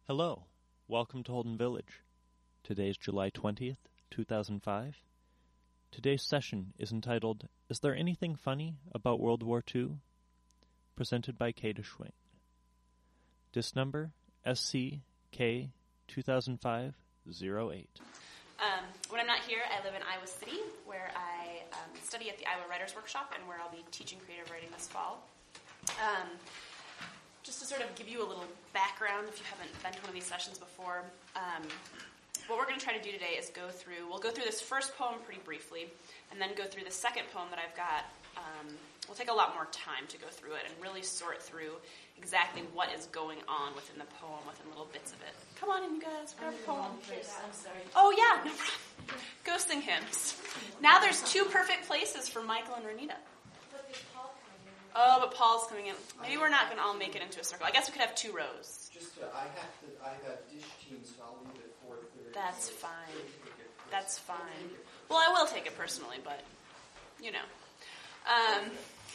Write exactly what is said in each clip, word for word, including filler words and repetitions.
Hello, welcome to Holden Village. Today is July twentieth, two thousand five. Today's session is entitled, Is There Anything Funny About World War Two? Presented by Kay DeSchwing. Disc number S C K two thousand five oh eight. Um, when I'm not here, I live in Iowa City, where I um, study at the Iowa Writers Workshop and where I'll be teaching creative writing this fall. Um, just to sort of give you a little background, if you haven't been to one of these sessions before, um, what we're going to try to do today is go through, we'll go through this first poem pretty briefly, and then go through the second poem that I've got. Um, we'll take a lot more time to go through it and really sort through exactly what is going on within the poem, within little bits of it. Come on in, you guys. Grab a poem. I'm sorry. Oh, yeah, no problem. Go sing hymns. Now there's two perfect places for Michael and Renita. But there's Paul coming in. Oh, but Paul's coming in. Maybe we're not going to all make it into a circle. I guess we could have two rows. Just, uh, I have to, I got dish team, so I'll leave at four thirty. That's so fine. take it first. That's I'll fine. take it first. Well, I will take it personally, but, you know. Um,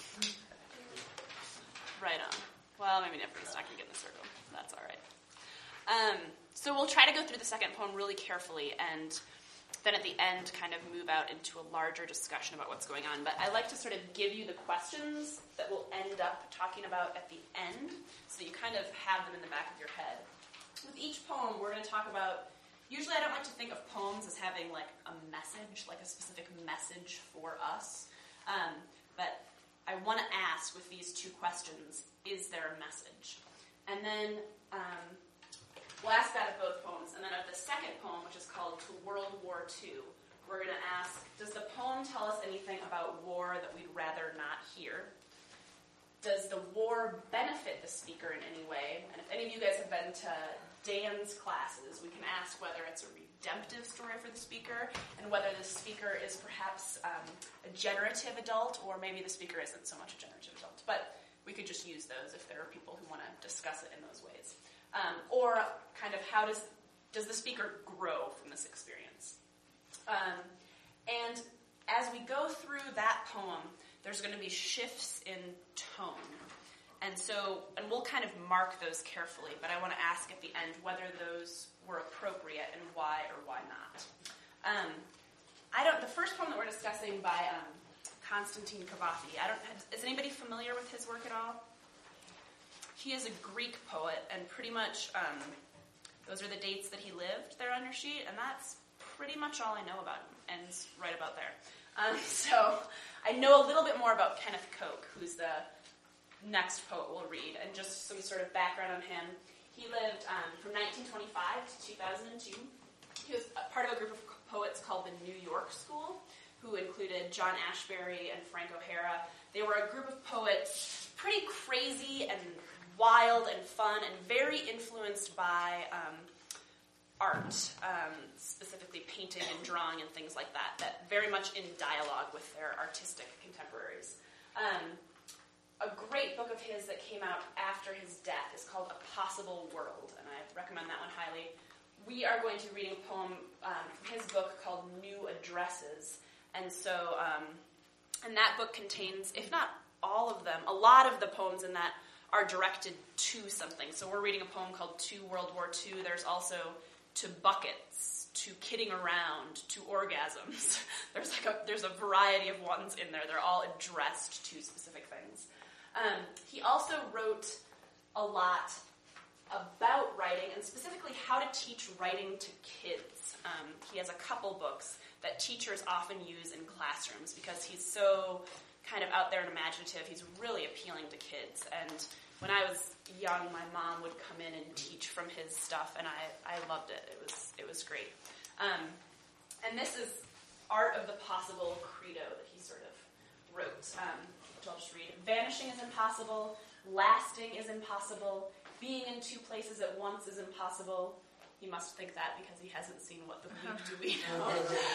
right on. Well, maybe everybody's not going to get in the circle. That's all right. Um, so we'll try to go through the second poem really carefully, and then at the end kind of move out into a larger discussion about what's going on. But I like to sort of give you the questions that we'll end up talking about at the end, so that you kind of have them in the back of your head. With each poem, we're going to talk about, usually I don't like to think of poems as having like a message, like a specific message for us. Um, but I want to ask with these two questions, is there a message? And then um, we'll ask that of both poems. And then of the second poem, which is called To World War Two, we're going to ask, does the poem tell us anything about war that we'd rather not hear? Does the war benefit the speaker in any way? And if any of you guys have been to Dan's classes, we can ask whether it's a redemptive story for the speaker and whether the speaker is perhaps um, a generative adult, or maybe the speaker isn't so much a generative adult. But we could just use those if there are people who want to discuss it in those ways. Um, or kind of how does does the speaker grow from this experience? Um, and as we go through that poem, there's going to be shifts in tone. And so, and we'll kind of mark those carefully, but I want to ask at the end whether those were appropriate and why or why not. Um, I don't. The first poem that we're discussing by um, Constantine Cavafy. I don't. Is anybody familiar with his work at all? He is a Greek poet, and pretty much um, those are the dates that he lived there on your sheet, and that's pretty much all I know about him. And it's right about there. Um, so I know a little bit more about Kenneth Koch, who's the next poet we'll read, and just some sort of background on him. He lived um, from nineteen twenty-five to two thousand two. He was a part of a group of poets called the New York School, who included John Ashbery and Frank O'Hara. They were a group of poets pretty crazy and wild and fun and very influenced by um, art, um, specifically painting and drawing and things like that, that very much in dialogue with their artistic contemporaries. Um, A great book of his that came out after his death is called A Possible World, and I recommend that one highly. We are going to be reading a poem um, from his book called New Addresses, and so, um, and that book contains, if not all of them, a lot of the poems in that are directed to something. So we're reading a poem called To World War Two. There's also To Buckets, to Kidding Around, to Orgasms. There's like a there's a variety of ones in there. They're all addressed to specific things. Um, he also wrote a lot about writing, and specifically how to teach writing to kids. Um, he has a couple books that teachers often use in classrooms because he's so kind of out there and imaginative. He's really appealing to kids. And when I was young, my mom would come in and teach from his stuff, and I, I loved it. It was it was great. Um, and this is Art of the Possible Credo that he sort of wrote. Um, which I'll just read. Vanishing is impossible. Lasting is impossible. Being in two places at once is impossible. You must think that because he hasn't seen What the Bleep Do We Know.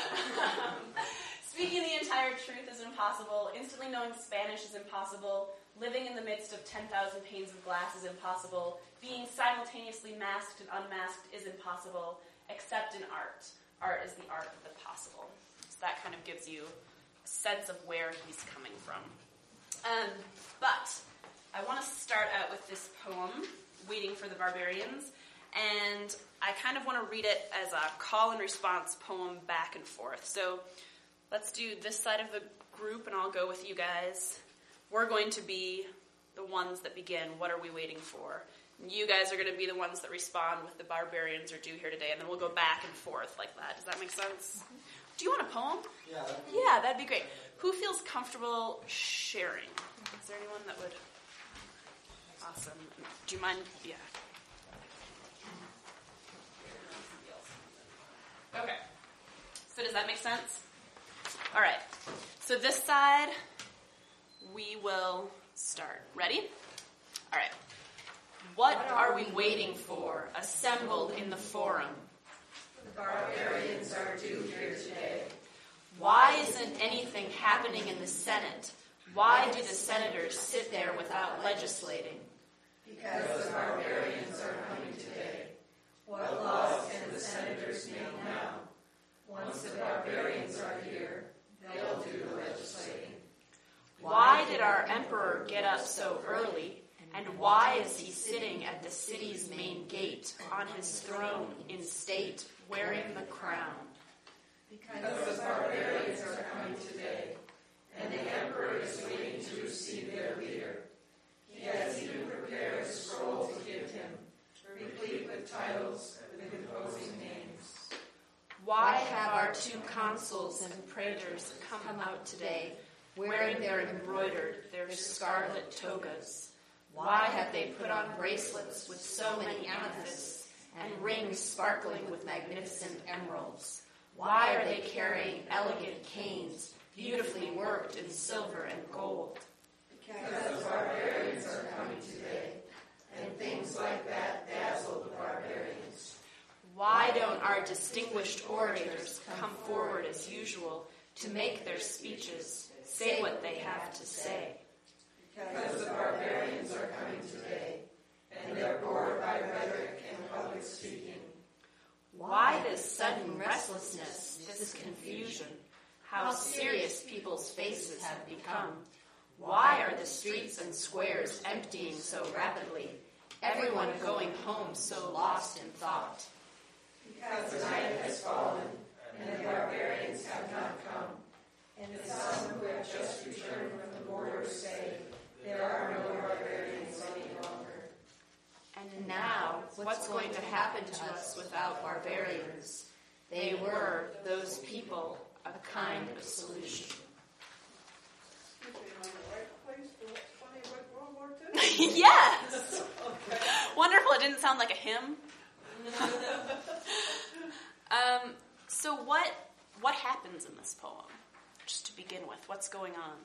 um, speaking the entire truth is impossible. Instantly knowing Spanish is impossible. Living in the midst of ten thousand panes of glass is impossible. Being simultaneously masked and unmasked is impossible, except in art. Art is the art of the possible. So that kind of gives you a sense of where he's coming from. Um, but I want to start out with this poem, Waiting for the Barbarians, and I kind of want to read it as a call and response poem back and forth. So let's do this side of the group, and I'll go with you guys. We're going to be the ones that begin, what are we waiting for? And you guys are going to be the ones that respond with the barbarians are due here today, and then we'll go back and forth like that. Does that make sense? Mm-hmm. Do you want a poem? Yeah. That'd be yeah, that'd be great. Who feels comfortable sharing? Is there anyone that would? Awesome. Do you mind? Yeah. Okay. So does that make sense? All right. So this side, we will start. Ready? All right. What are we waiting for, assembled in the forum? The barbarians are due here today. Why isn't anything happening in the Senate? Why do the senators sit there without legislating? Because the barbarians are coming today. What laws can the senators make now? Once the barbarians are here, they'll do the legislating. Why did our emperor get up so early? And why is he sitting at the city's main gate, on his throne in state, wearing the crown? Because the barbarians are coming today, and the emperor is waiting to receive their leader. He has even prepared a scroll to give him, replete with titles with imposing names. Why have our two consuls and praetors come out today, wearing their embroidered, their scarlet togas? Why have they put on bracelets with so many amethysts, and rings sparkling with magnificent emeralds? Why are they carrying elegant canes, beautifully worked in silver and gold? Because the barbarians are coming today, and things like that dazzle the barbarians. Why don't our distinguished orators come forward as usual to make their speeches, say what they have to say? Because the barbarians are coming today, and they're bored by rhetoric and public speaking. Why this sudden restlessness, this confusion? How serious people's faces have become? Why are the streets and squares emptying so rapidly? Everyone going home so lost in thought. Because the night has fallen, and the barbarians have not come. And some who have just returned from the borders say, there are no barbarians any longer. And now, what's going to happen to us without barbarians? They were, those people, a kind of solution. Yes! Wonderful. It didn't sound like a hymn. um, so what what happens in this poem? Just to begin with, what's going on?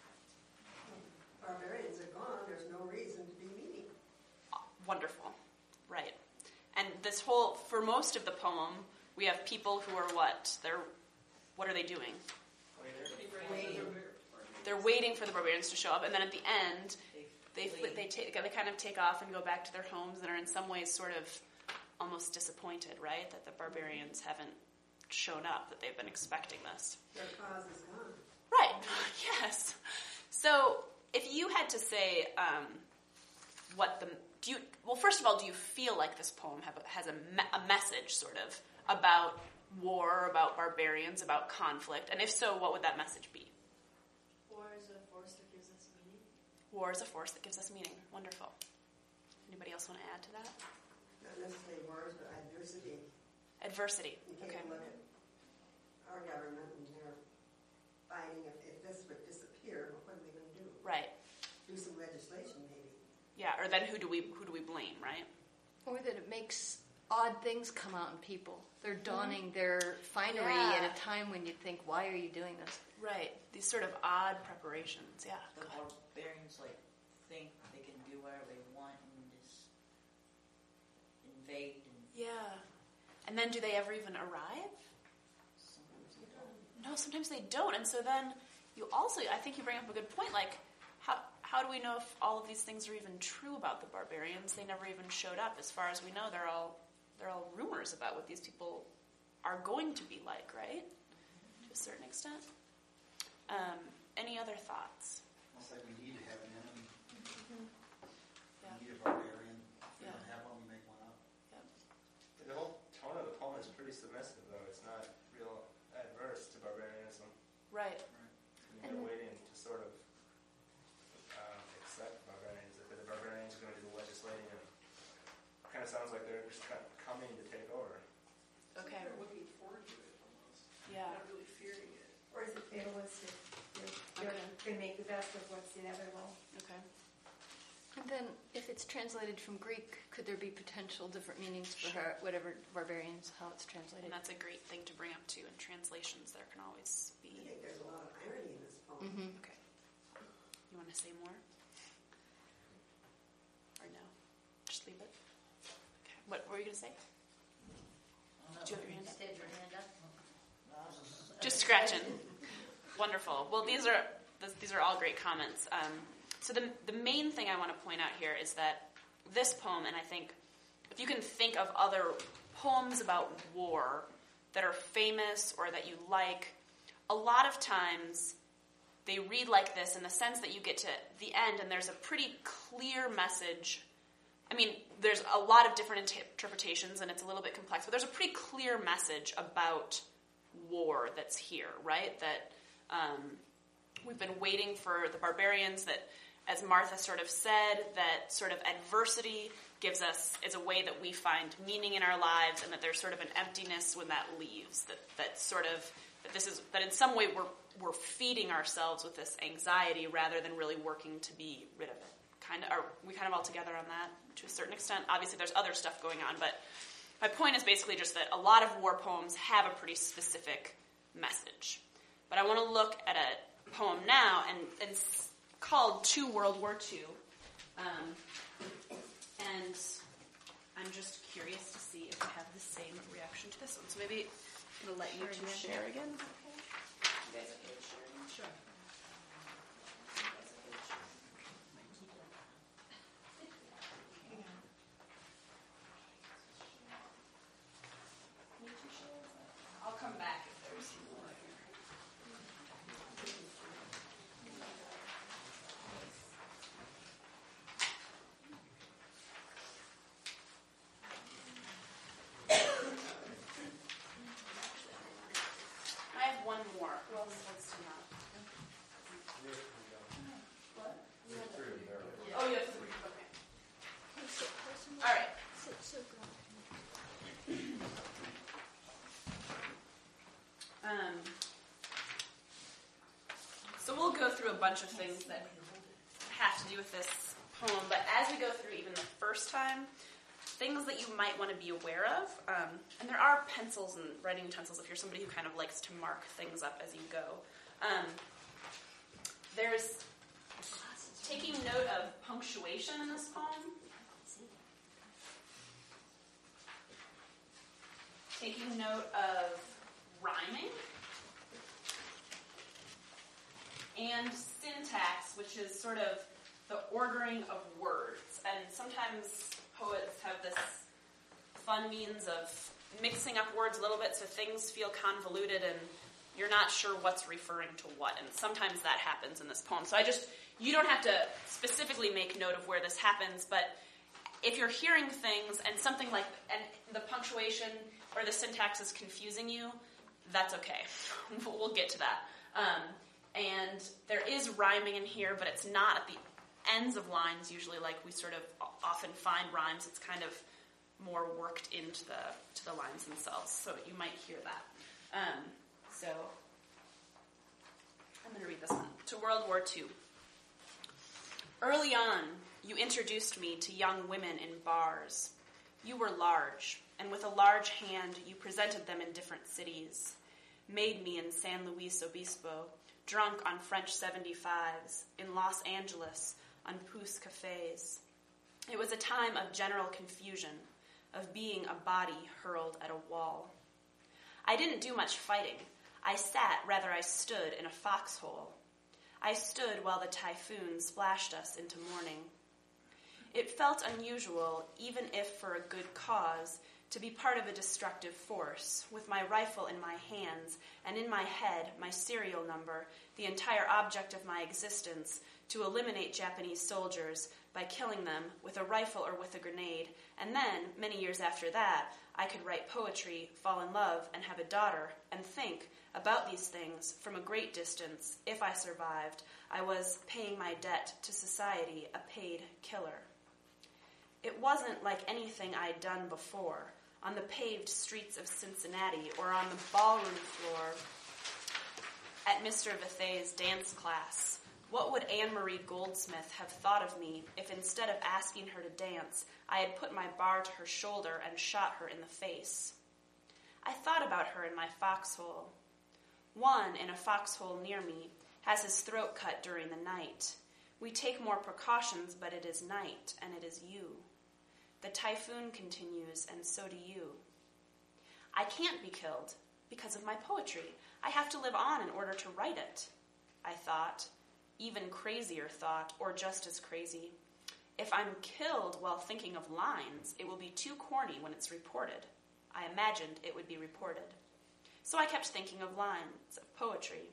Barbarians are gone. There's no reason to be meeting. Wonderful. Right. And this whole, for most of the poem, we have people who are what? They're, what are they doing? Waiting. They're waiting for the barbarians to show up, and then at the end, they fl- they take they kind of take off and go back to their homes and are in some ways sort of almost disappointed, right? That the barbarians haven't shown up, that they've been expecting this. Their cause is gone. Right. Yes. So if you had to say um, what the do you well, first of all, do you feel like this poem have, has a, me- a message sort of about war, about barbarians, about conflict? And if so, what would that message be? War is a force that gives us meaning. War is a force that gives us meaning. Wonderful. Anybody else want to add to that? Not necessarily wars, but adversity. Adversity. You Okay. can't look at our government and they're fighting. If, if this would disappear, what are they going to do? Right. Do some legislation, maybe. Yeah. Or then who do we who do we blame? Right. Or that it makes odd things come out in people. They're donning their finery Yeah. at a time when you think, why are you doing this? Right. These sort of odd preparations. Yeah. The Go ahead. barbarians like think they can do whatever they want and just invade, and Yeah. And then do they ever even arrive? sometimes they don't. No, sometimes they don't. And so then you also, I think you bring up a good point, like, how how do we know if all of these things are even true about the barbarians? They never even showed up. As far as we know, they're all they're all rumors about what these people are going to be like, right? To a certain extent. Um, any other thoughts? Almost like we need to have an enemy. Yeah. We need a barbarian. If we Yeah. don't have one, we make one up. Yep. pretty submissive, though. It's not real adverse to barbarianism. Right. And they're waiting to sort of um, accept barbarians. If the barbarians are going to do the legislating, and it kind of sounds like they're just kind of coming to take over. Okay. They're looking forward to it almost. Yeah. Not really fearing it. Or is it fatalistic? They're Okay. going to make the best of what's inevitable. Okay. And then, if it's translated from Greek, could there be potential different meanings for her, whatever barbarians, how it's translated? And that's a great thing to bring up too. In translations, there can always be. I think there's a lot of irony in this poem. Mm-hmm. Okay. You want to say more? Or no? Just leave it? Okay. What were you going to say? Do you have your hand up? Instead, your hand up. Just scratching. Wonderful. Well, these are these are all great comments. Um, so the the main thing I want to point out here is that this poem, and I think if you can think of other poems about war that are famous or that you like, a lot of times they read like this in the sense that you get to the end and there's a pretty clear message. I mean, there's a lot of different inter- interpretations and it's a little bit complex, but there's a pretty clear message about war that's here, right? That um, we've been waiting for the barbarians, that, as Martha sort of said, that sort of adversity gives us, is a way that we find meaning in our lives, and that there's sort of an emptiness when that leaves, that, that sort of, that this is, that in some way we're, we're feeding ourselves with this anxiety rather than really working to be rid of it. Kind of, are we kind of all together on that to a certain extent? Obviously there's other stuff going on, but my point is basically just that a lot of war poems have a pretty specific message. But I want to look at a poem now, and, and it's called To World War Two. Um, and I'm just curious to see if I have the same reaction to this one. So maybe I'm going to let you two share again. Okay. You guys okay with sharing? Sure. I'll come back if there's more here. I have one more. Who else wants to know? What? Oh, you have three. Okay. All right. Um, so we'll go through a bunch of things that have to do with this poem, but as we go through even the first time, things that you might want to be aware of, um, and there are pencils and writing utensils if you're somebody who kind of likes to mark things up as you go. Um, there's taking note of punctuation in this poem, taking note of rhyming, and syntax, which is sort of the ordering of words. And sometimes poets have this fun means of mixing up words a little bit so things feel convoluted and you're not sure what's referring to what. And sometimes that happens in this poem. So I just, you don't have to specifically make note of where this happens, but if you're hearing things and something like, and the punctuation or the syntax is confusing you, that's okay. We'll get to that. Um, and there is rhyming in here, but it's not at the ends of lines usually like we sort of often find rhymes. It's kind of more worked into the to the lines themselves, so you might hear that. Um, so I'm going to read this one. To World War Two. Early on, you introduced me to young women in bars. You were large, and with a large hand, you presented them in different cities. Made me in San Luis Obispo, drunk on French seventy-fives, in Los Angeles, on Pousse cafes. It was a time of general confusion, of being a body hurled at a wall. I didn't do much fighting. I sat, rather I stood, in a foxhole. I stood while the typhoon splashed us into mourning. It felt unusual, even if for a good cause, to be part of a destructive force, with my rifle in my hands, and in my head, my serial number, the entire object of my existence, to eliminate Japanese soldiers, by killing them with a rifle or with a grenade, and then, many years after that, I could write poetry, fall in love, and have a daughter, and think about these things from a great distance. If I survived, I was paying my debt to society, a paid killer. It wasn't like anything I'd done before, on the paved streets of Cincinnati or on the ballroom floor at Mister Vethay's dance class. What would Anne-Marie Goldsmith have thought of me if instead of asking her to dance, I had put my bar to her shoulder and shot her in the face? I thought about her in my foxhole. One, in a foxhole near me, has his throat cut during the night. We take more precautions, but it is night, and it is you. The typhoon continues, and so do you. I can't be killed because of my poetry. I have to live on in order to write it, I thought. Even crazier thought, or just as crazy. If I'm killed while thinking of lines, it will be too corny when it's reported. I imagined it would be reported. So I kept thinking of lines, of poetry.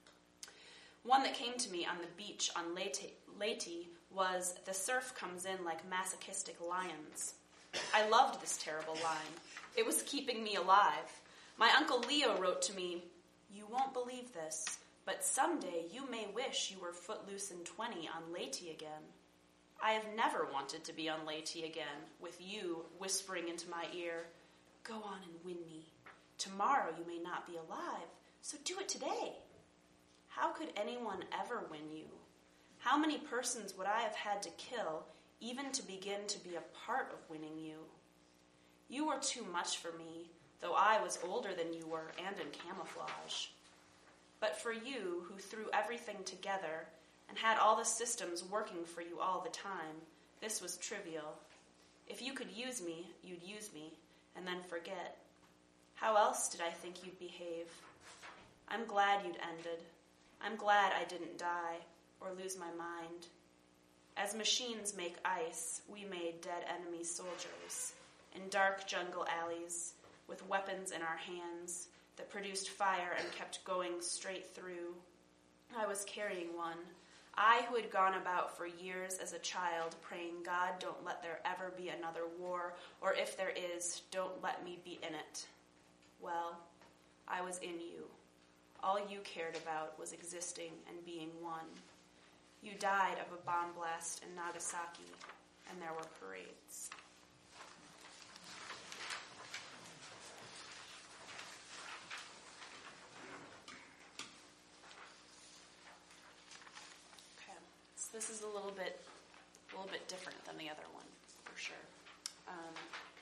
One that came to me on the beach on Leyte, Leyte was, "The surf comes in like masochistic lions." I loved this terrible line. It was keeping me alive. My Uncle Leo wrote to me, "You won't believe this, but someday you may wish you were footloose and twenty on Leyte again." I have never wanted to be on Leyte again, with you whispering into my ear, "Go on and win me. Tomorrow you may not be alive, so do it today." How could anyone ever win you? How many persons would I have had to kill even to begin to be a part of winning you? You were too much for me, though I was older than you were and in camouflage. But for you, who threw everything together and had all the systems working for you all the time, this was trivial. If you could use me, you'd use me, and then forget. How else did I think you'd behave? I'm glad you'd ended. I'm glad I didn't die or lose my mind. As machines make ice, we made dead enemy soldiers in dark jungle alleys with weapons in our hands that produced fire and kept going straight through. I was carrying one. I who had gone about for years as a child praying, "God, don't let there ever be another war, or if there is, don't let me be in it." Well, I was in you. All you cared about was existing and being one. You died of a bomb blast in Nagasaki, and there were parades. Okay, so this is a little bit, a little bit different than the other one, for sure. Um,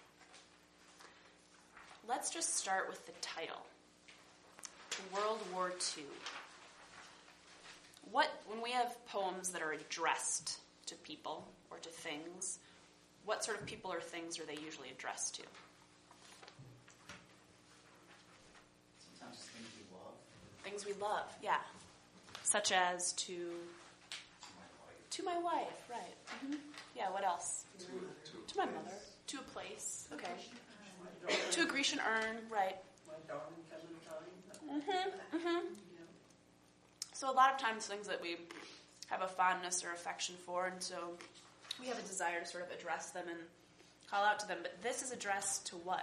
let's just start with the title. World War Two. What, when we have poems that are addressed to people or to things, what sort of people or things are they usually addressed to? Sometimes things we love. Things we love, yeah. Such as to My wife. to my wife, right? Mm-hmm. Yeah. What else? To, to, To my mother. To a place. Okay. To a Grecian urn, right? My darling Clementine. Mm-hmm. Mm-hmm. So a lot of times things that we have a fondness or affection for, and so we have a desire to sort of address them and call out to them. But this is addressed to what?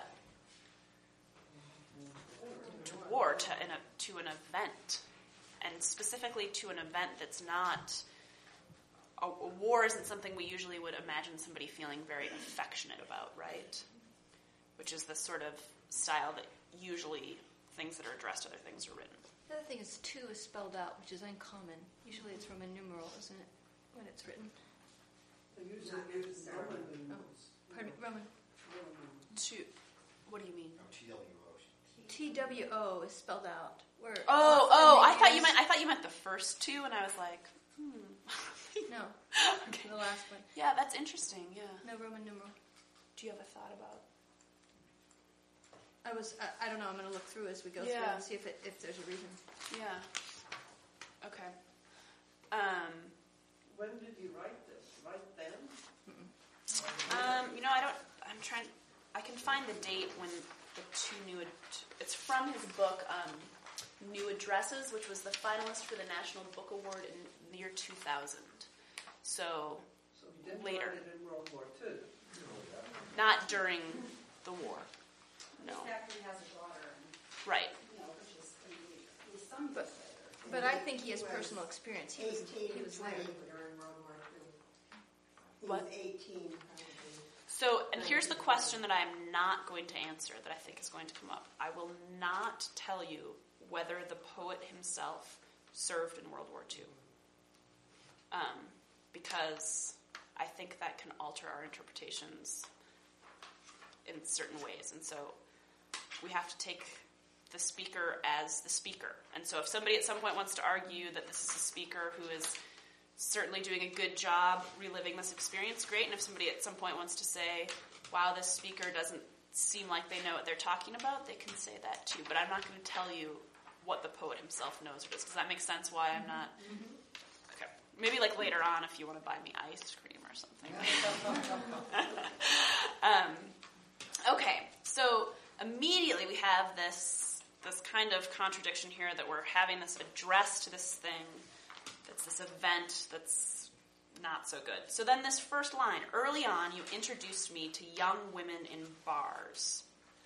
To war, to an, to an event. And specifically to an event that's not... A, a war isn't something we usually would imagine somebody feeling very affectionate about, right? Which is the sort of style that usually things that are addressed to other things are written. The other thing is two is spelled out, which is uncommon. Usually it's Roman numeral, isn't it, when it's written? They usually use Roman numerals. Pardon me, Roman. Two. What do you mean? No, T W O. T W O is spelled out. Where Oh, often oh! they I thought you use- meant I thought you meant the first two, and I was like, hmm. No, Okay. the last one. Yeah, that's interesting. Yeah. No Roman numeral. Do you have a thought about? I was, I, I don't know, I'm going to look through as we go through Yeah. and see if it, if there's a reason. Yeah. Okay. Um. When did you write this? Right then? Um. You know, I don't. I'm trying. I can find the date when the two new. Ad, it's from his book, um, New Addresses, which was the finalist for the National Book Award in the year two thousand. So So he didn't later. learn it in World War Two. Not during the war. No. He actually has a daughter, and, Right. you know, which is, I mean, his son But- was later. But I think he has personal experience. He was, Eighteen he and was twenty there. during World War Two. He What? was eighteen, probably. So, and here's the question that I am not going to answer that I think is going to come up. I will not tell you whether the poet himself served in World War Two. Um, because I think that can alter our interpretations in certain ways. And so we have to take the speaker as the speaker. And so if somebody at some point wants to argue that this is a speaker who is certainly doing a good job reliving this experience, great. And if somebody at some point wants to say, wow, this speaker doesn't seem like they know what they're talking about, they can say that too. But I'm not going to tell you what the poet himself knows or does. Does that make sense why I'm not? Okay. Maybe like later on if you want to buy me ice cream or something. um, okay, so immediately we have this this kind of contradiction here that we're having this address to this thing that's this event that's not so good. So then this first line, early on you introduced me to young women in bars.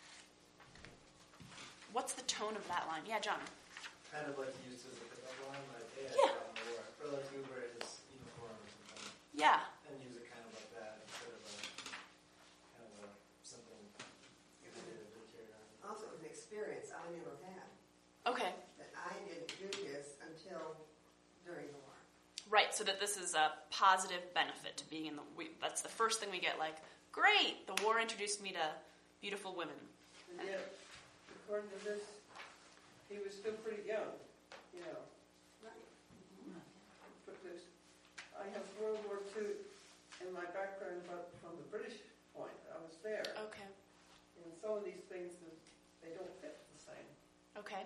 What's the tone of that line? Yeah, John. Kind of like used as a pickup line, like, hey, I Yeah. got more. Or like you wear his uniform or something. Yeah. And use it kind of like that instead of a kind of a something you can carry on. Also, an experience I never had. Okay. That I didn't do this until during the war. Right, so that this is a positive benefit to being in the... We, that's the first thing we get, like, great, the war introduced me to beautiful women. And yet, according to this, he was still pretty young, you know. Right. But this, I have World War Two in my background, but from the British point, I was there. Okay, And some of these things, they don't fit the same. okay.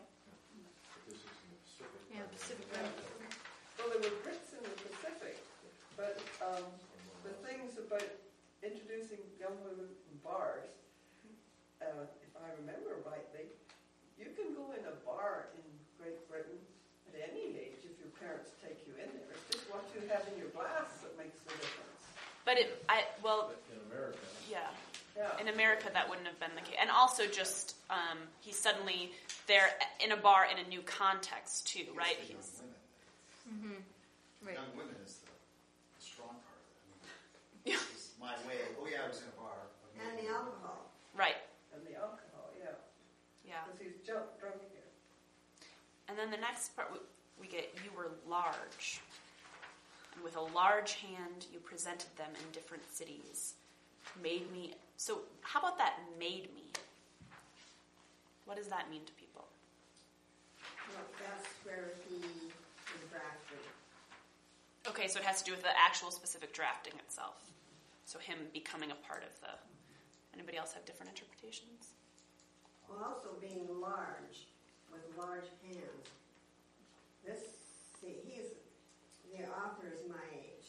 Yeah, Pacific Yeah. Rim. Well, there were Brits in the Pacific, but um, the things about introducing young women in bars, uh, if I remember rightly, you can go in a bar in Great Britain at any age if your parents take you in there. It's just what you have in your glass that makes the difference. But it, I, well, In America. yeah. Yeah. In America, that wouldn't have been the case. And also just, um, he's suddenly there in a bar in a new context, too, right? It's the He's, young women. Mm-hmm. Right. Young women is the, the strong part of it. I Yeah. mean, it's my way. Oh yeah, I was in a bar. And the alcohol. right, And the alcohol, yeah. yeah. Because he's drunk, drunk here. And then the next part, we, we get, you were large. And with a large hand, you presented them in different cities. Made me... So how about that made me? What does that mean to people? Well, that's where he was drafted. Okay, so it has to do with the actual specific drafting itself. So him becoming a part of the... Anybody else have different interpretations? Well, also being large, with large hands. This, see, he's, the author is my age.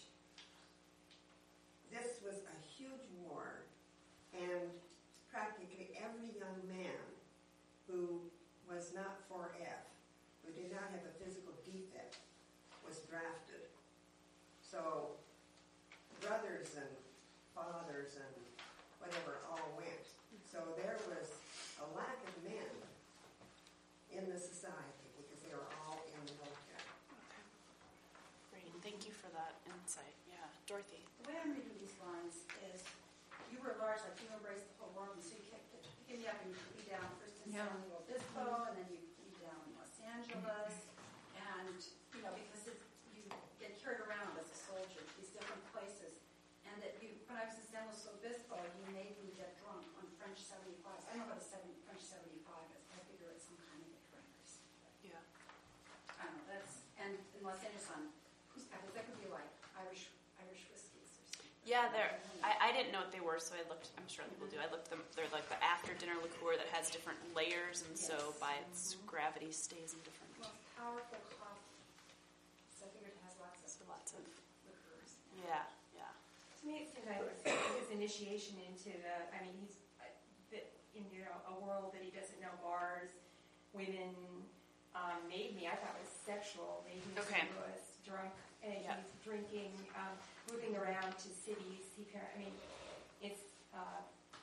This was a huge war, and practically every young man who was not four F, who did not have a physical defect, was drafted. So brothers and fathers and whatever all went. So there was a lack of men in the society because they were all in the military. Great, thank you for that insight. Yeah, Dorothy. The way I'm reading these lines is, you were large, like you embraced the whole world, and so you kept picking me up and you put me down first in Yeah. San Luis Obispo, and then you put me down in Los Angeles, and, you know, because it, you get carried around as a soldier to these different places, and that you, when I was in San Luis Obispo, you made me get drunk on French seventy-five. I don't know what a seventy, French seventy-five is, I figure it's some kind of a drink or something. Yeah. I don't know, that's, and in Los Angeles, on, who's, I think that could be like Irish, Irish whiskeys or something. Yeah, they're, I, I didn't know what they were, so I looked, I'm sure people do. I looked them, they're like the after-dinner liqueur that has different layers, and so Yes. by its gravity stays in different, Most powerful coffee. So I figured it has lots of so lots of, liqueurs. yeah, yeah. To me, it seems like his initiation into the, I mean, he's uh, the- into a world that he doesn't know, bars, women, um, made me, I thought was sexual. Made me Okay. was drunk, and Yeah. he's drinking. Um, moving around to cities. He, par- I mean, it's uh,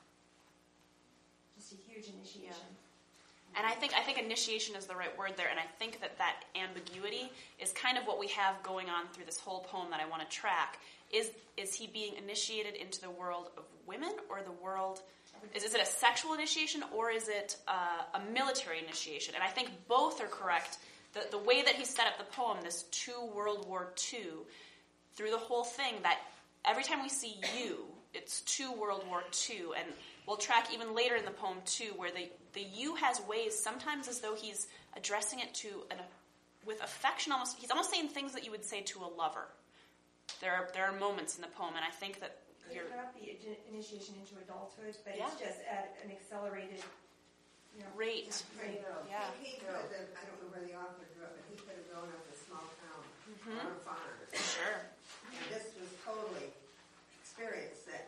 just a huge initiation. Yeah. And I think I think initiation is the right word there, and I think that that ambiguity is kind of what we have going on through this whole poem that I want to track. Is is he being initiated into the world of women, or the world? Is, is it a sexual initiation, or is it uh, a military initiation? And I think both are correct. The the way that he set up the poem, this to World War Two, through the whole thing, that every time we see you, it's to World War Two, and we'll track even later in the poem too, where the the you has ways sometimes as though he's addressing it to an with affection. Almost, he's almost saying things that you would say to a lover. There are there are moments in the poem, and I think that you're. It cannot be an initiation into adulthood, but Yeah. it's just at an accelerated, you know, rate. rate. Yeah. He could have, I don't know where the author grew up, but he could have grown up in a small town Mhm. on a farm. Sure. And this was totally experience that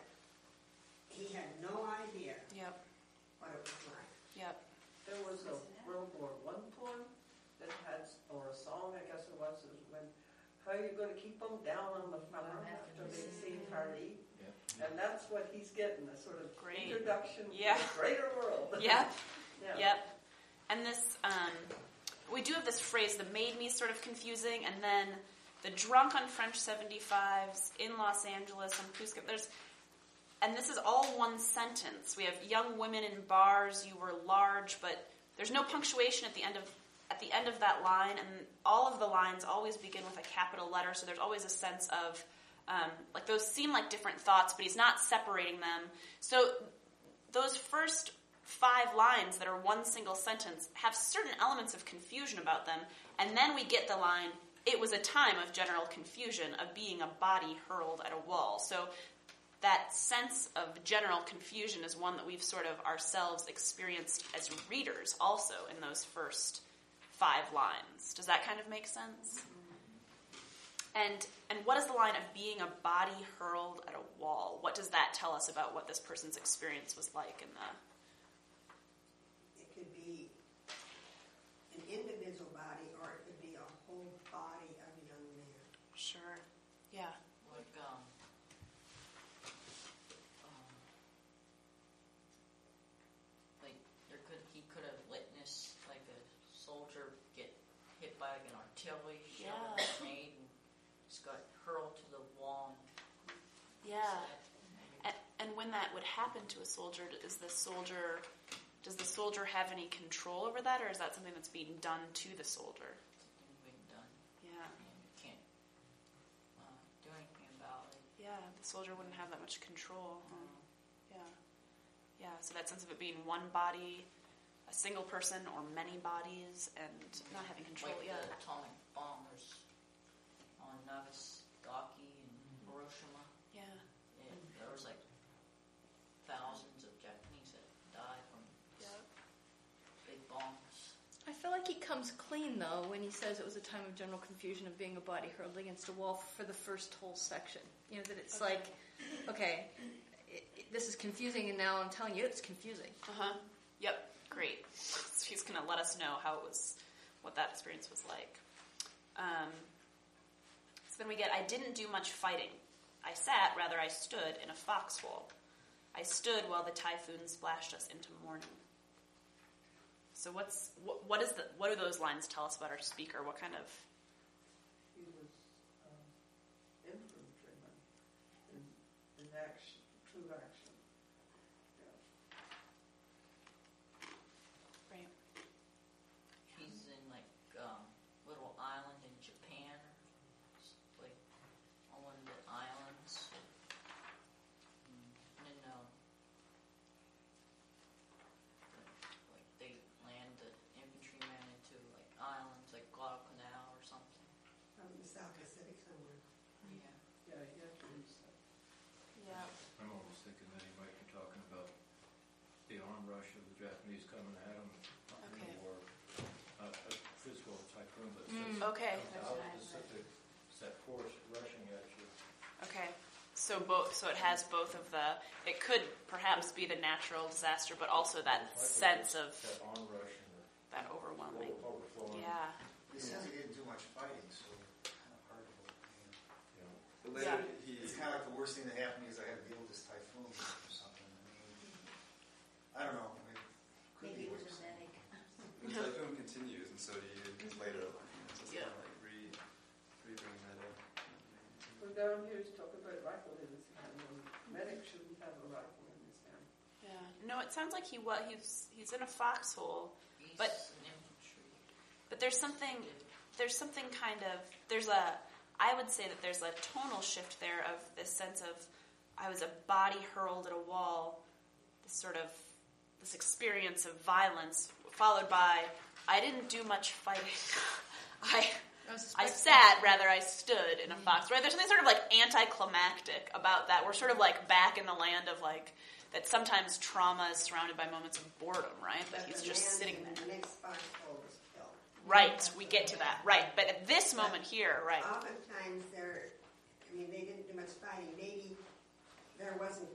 he had no idea Yep. what it was like. Yep. There was a World War One poem that had, or a song, I guess it was, it was when, how are you going to keep them down on the farm after they've seen party? Yeah. And that's what he's getting, a sort of Great. introduction Yeah. to the greater world. Yep. Yeah. Yep. And this, um, we do have this phrase that made me sort of confusing, and then the drunk on French seventy-fives in Los Angeles on Cusco. There's, and this is all one sentence. We have young women in bars. You were large, but there's no punctuation at the end of at the end of that line, and all of the lines always begin with a capital letter. So there's always a sense of um, like those seem like different thoughts, but he's not separating them. So those first five lines that are one single sentence have certain elements of confusion about them, and then we get the line, it was a time of general confusion, of being a body hurled at a wall. So that sense of general confusion is one that we've sort of ourselves experienced as readers also in those first five lines. Does that kind of make sense? And and what is the line of being a body hurled at a wall? What does that tell us about what this person's experience was like in the... It could be an individual body, or it could be a whole body of a young man. Sure. Yeah. Like, um, um, like there could he could have witnessed like a soldier get hit by like an artillery shell Yeah. or a grenade and just got hurled to the wall. Yeah. And, and when that would happen to a soldier, is the soldier... Does the soldier have any control over that, or is that something that's being done to the soldier? Something being done. Yeah. And you can't uh, do anything about it. Yeah, the soldier wouldn't have that much control. Huh? Um, Yeah. Yeah, so that sense of it being one body, a single person, or many bodies, and not having control. like Yeah. the atomic bombers on Nagasaki and Hiroshima. Yeah. And there was like thousands of Japanese that died from big bombs. I feel like he comes clean, though, when he says it was a time of general confusion of being a body hurled against a wall for the first whole section. You know, that it's Okay. like, okay, it, it, this is confusing, and now I'm telling you it's confusing. Uh-huh. Yep. Great. So he's going to let us know how it was, what that experience was like. Um, so then we get, I didn't do much fighting. I sat, rather I stood, in a foxhole. I stood while the typhoon splashed us into mourning. So what's what, what is the what do those lines tell us about our speaker? What kind of... He was um, infantryman in, in action, true action. Yeah. Right. He's in like um, little island in Japan, It's like on one of the islands. And then um, like they land the infantryman into like islands like Guadalcanal or something. From the South Pacific somewhere. Yeah. Yeah, he had to use that. Yeah. I'm almost thinking that he might be talking about the arm rush of the Japanese coming at him in Okay. the war. Uh, a physical typhoon, but Mm, it's okay. out Pacific, it's that force rushing at you. Okay. So both. So it has both of the. It could perhaps be the natural disaster, but also that It's like sense that- of that arm rush and the that overwhelming. over- overflowing. Yeah. He says he didn't do much fighting, so it's kind of hard to believe. You know. But later, Yeah. he, It's kind of like the worst thing that happened is I had to deal with this typhoon or something. I mean, I don't know. It could Maybe be it was worse. genetic. the typhoon continues, and so do you later. It's just Yeah. kind of like re, re-bringing that up. Well, down here he's talking about rifle in his hand, and medic shouldn't have a rifle in his hand. Yeah. No, it sounds like he what he's he's in a foxhole, He's But- an infantry. but there's something there's something kind of there's a I would say that there's a tonal shift there of this sense of I was a body hurled at a wall, this sort of this experience of violence followed by I didn't do much fighting. I I sat, rather I stood in a fox. Right? There's something sort of like anticlimactic about that. We're sort of like back in the land of like that. Sometimes trauma is surrounded by moments of boredom, right? That But he's the just man sitting in there. The next foxhole was killed. Right, we get to that. Right, but at this moment here, right? Oftentimes there, I mean, they didn't do much fighting. Maybe there wasn't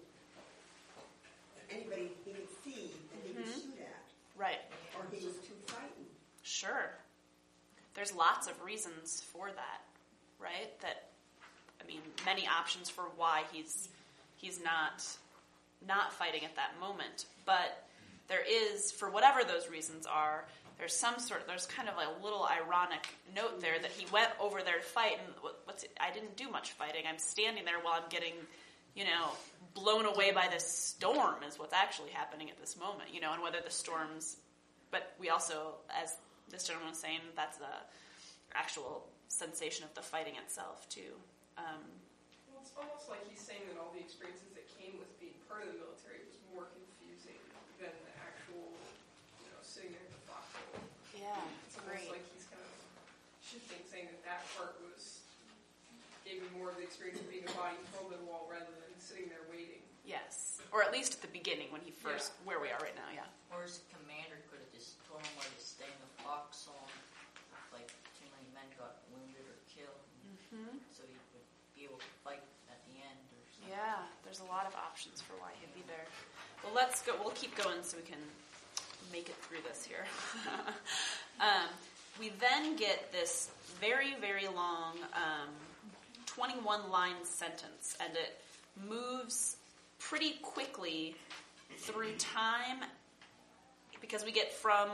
anybody he could see that he could Mhm. shoot at, Right. or he was too frightened. Sure. There's lots of reasons for that, right? That, I mean, many options for why he's he's not not fighting at that moment. But there is, for whatever those reasons are, there's some sort. There's kind of a little ironic note there that he went over there to fight, and what- what's it, I didn't do much fighting. I'm standing there while I'm getting, you know, blown away by this storm is what's actually happening at this moment, you know, and whether the storms. But we also, as this gentleman was saying, that's the actual sensation of the fighting itself, too. Um, Well, it's almost like he's saying that all the experiences that came with being part of the military was more confusing than the actual, you know, sitting there in the foxhole. yeah, It's almost great. like he's kind of shifting, saying that that part was gave me more of the experience of being a body held at a wall rather than sitting there waiting. Yes. Or at least at the beginning when he first, Yeah. where we are right now, yeah. Or his commander could have just told him where to stay in the foxhole. Like too many men got wounded or killed, Mm-hmm. so he would be able to fight at the end or something. Yeah, there's a lot of options for why he'd be there. Well, let's go. We'll keep going so we can make it through this here. um, we then get this very, very long um, twenty-one line sentence, and it moves pretty quickly through time because we get from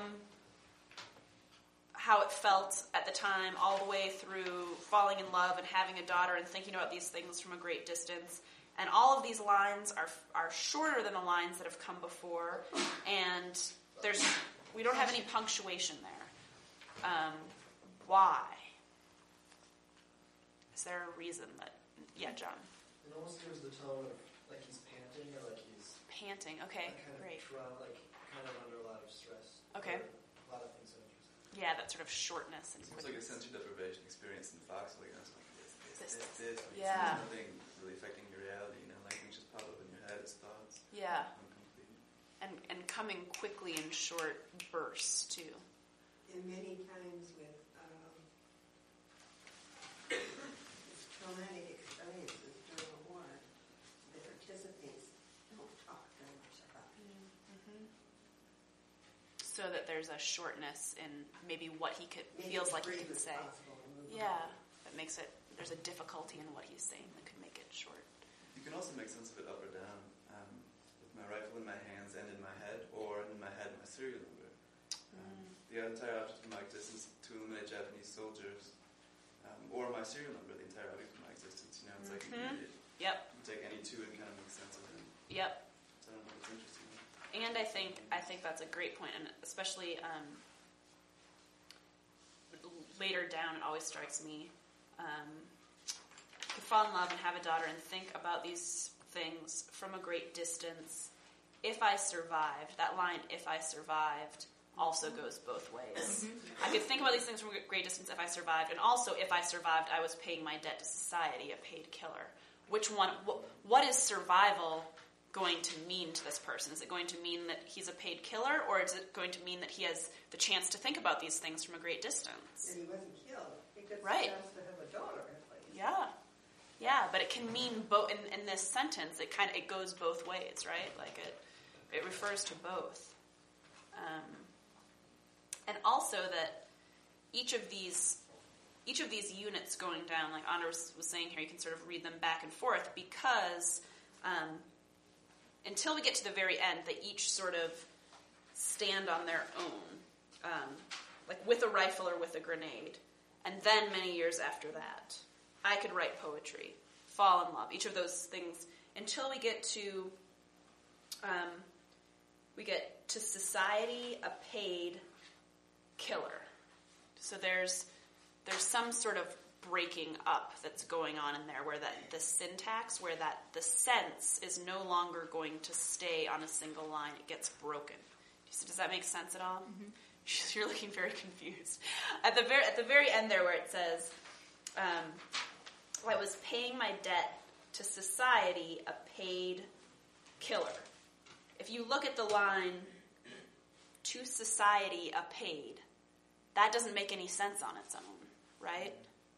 how it felt at the time all the way through falling in love and having a daughter and thinking about these things from a great distance. And all of these lines are are shorter than the lines that have come before, and there's we don't have any punctuation there. Um, why? Is there a reason that? Yeah, John. It almost gives the tone of like he's panting or like he's Panting. Okay, like, kind great. of try, like kind of under a lot of stress. Okay. Or a lot of things that interest. Yeah, that sort of shortness and It's almost like a quickness. sensory deprivation experience in the foxhole. You know, it's like this, this, This, this, this. Like, yeah. It's nothing really affecting your reality. You know, like things just pop up in your head as thoughts. Yeah. Incomplete. And and coming quickly in short bursts too. And many times with um, traumatic experiences during the war, the participants don't talk very much about it. Mm-hmm. So that there's a shortness in maybe what he could Maybe feels as like he brief can as say. possible and move Yeah, on. that makes it. There's a difficulty in what he's saying that could make it short. You can also make sense of it up or down. Um, with my rifle in my hands and in my head, or in my head my serial number. Um, the entire object of my existence to eliminate Japanese soldiers, um, or my serial number, the entire object of my existence. You know, it's like Mhm. you, Yep. you take any two and kind of make sense of it. Yep. So I don't know, it's interesting. And I think I think that's a great point, and especially um, later down, it always strikes me. Um, to fall in love and have a daughter and think about these things from a great distance. If I survived, that line, if I survived, also goes both ways. I could think about these things from a great distance if I survived, and also if I survived, I was paying my debt to society, a paid killer. Which one, wh- what is survival going to mean to this person? Is it going to mean that he's a paid killer, or is it going to mean that he has the chance to think about these things from a great distance? And he wasn't killed. Because Right. he has to have a daughter at least. Yeah, yeah, but it can mean both. In, in this sentence, it kind of it goes both ways, right? Like it, it refers to both, um, and also that each of these each of these units going down, like Anders was saying here, you can sort of read them back and forth because um, until we get to the very end, they each sort of stand on their own, um, like with a rifle or with a grenade. And then many years after that, I could write poetry, fall in love, each of those things, until we get to, um, we get to society, a paid killer. So there's there's some sort of breaking up that's going on in there where that the syntax, where that the sense is no longer going to stay on a single line. It gets broken. Does that make sense at all? Mm-hmm. You're looking very confused. At the very at the very end there where it says, um, I was paying my debt to society, a paid killer. If you look at the line, to society, a paid, that doesn't make any sense on its own, right?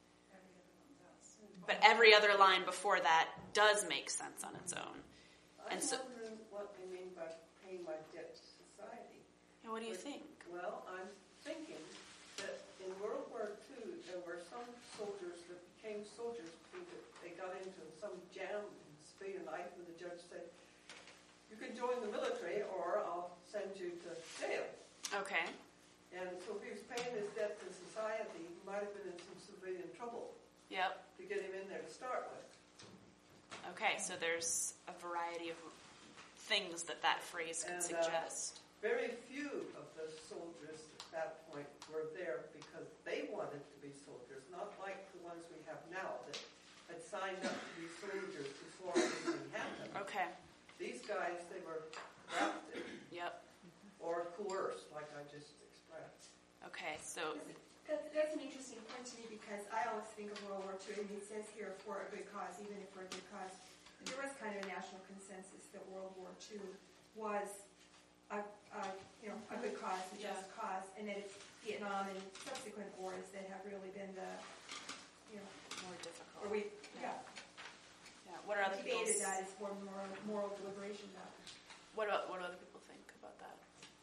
But every other line before that does make sense on its own. I'm And so, wondering what they mean by paying my debt to society. and what do you But- think? Well, I'm thinking that in World War Two, there were some soldiers that became soldiers because they got into some jam in speed and life, and the judge said, you can join the military or I'll send you to jail. Okay. And so if he was paying his debt to society, he might have been in some civilian trouble Yep. to get him in there to start with. Okay, so there's a variety of things that that phrase could And, uh, suggest. Very few of the soldiers at that point were there because they wanted to be soldiers, not like the ones we have now that had signed up to be soldiers before anything happened. Okay. These guys, they were drafted. Yep. Or coerced, like I just expressed. Okay, so That's, that's an interesting point to me because I always think of World War Two, and it says here for a good cause, even if for a good cause. There was kind of a national consensus that World War Two was a, a you know a good cause, a just Yeah. cause, and that it's Vietnam and subsequent wars that have really been the you know more difficult. where we yeah. Yeah. What are other debated people's? that is for moral, moral deliberation about. What about what do other people think about that?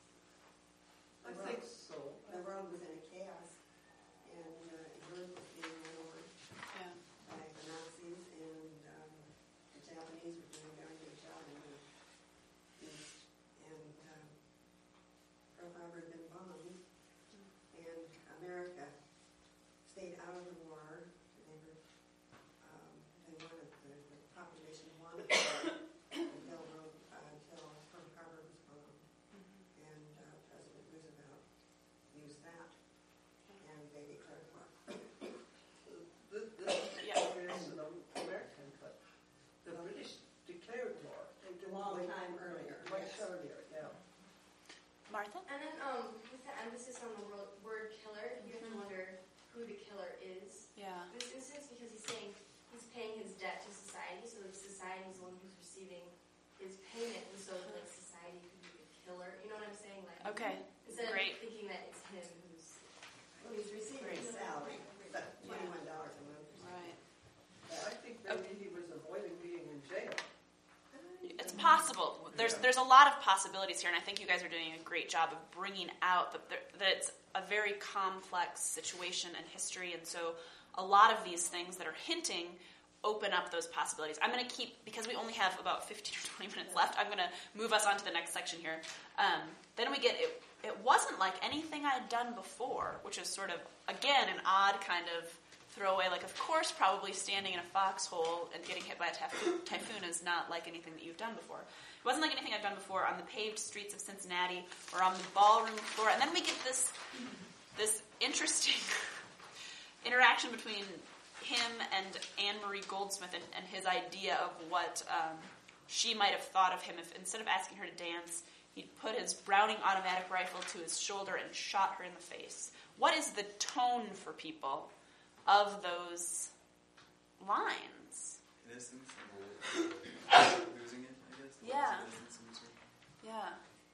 I think so. The world was in a chaos, and uh, Europe was being run over Yeah. by the Nazis, and um, the Japanese were doing a very good job in the East, and um, Pearl Harbor had been bombed, and America stayed out of the war. They were, um, they wanted the, the population wanted the war until uh, until Pearl Harbor was bombed, and uh, President Roosevelt used that, and they declared war. This, this Yeah. is an American, but the British declared war. They did A long wait- time earlier, Much yes. earlier, yeah. Martha? And then, um, with the emphasis on the word, word killer, you have to wonder who the killer is. Yeah. In this instance, because he's saying he's paying his debt to society, so the society is the one who's receiving his payment, and so like society could be the killer. You know what I'm saying? Like, Okay. instead Great. of thinking that it's him who's Well, he's receiving a salary, but twenty-one dollars a month. Right. I think maybe he was avoiding being in jail. It's possible. There's there's a lot of possibilities here, and I think you guys are doing a great job of bringing out that, there, that it's a very complex situation and history, and so a lot of these things that are hinting open up those possibilities. I'm going to keep, because we only have about fifteen or twenty minutes left, I'm going to move us on to the next section here. Um, then we get, it, it wasn't like anything I had done before, which is sort of, again, an odd kind of throwaway. Like, of course, probably standing in a foxhole and getting hit by a typhoon, typhoon is not like anything that you've done before. It wasn't like anything I've done before on the paved streets of Cincinnati or on the ballroom floor. And then we get this this interesting interaction between him and Anne-Marie Goldsmith and, and his idea of what um, she might have thought of him if instead of asking her to dance, he'd put his Browning automatic rifle to his shoulder and shot her in the face. What is the tone for people of those lines? Innocence and uh, losing it, I guess. The Yeah. loss of innocence and sort of- Yeah.